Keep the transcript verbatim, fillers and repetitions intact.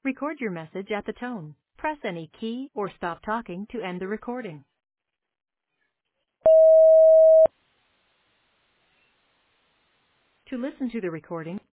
Record your message at the tone. Press any key or stop talking to end the recording. To listen to the recording,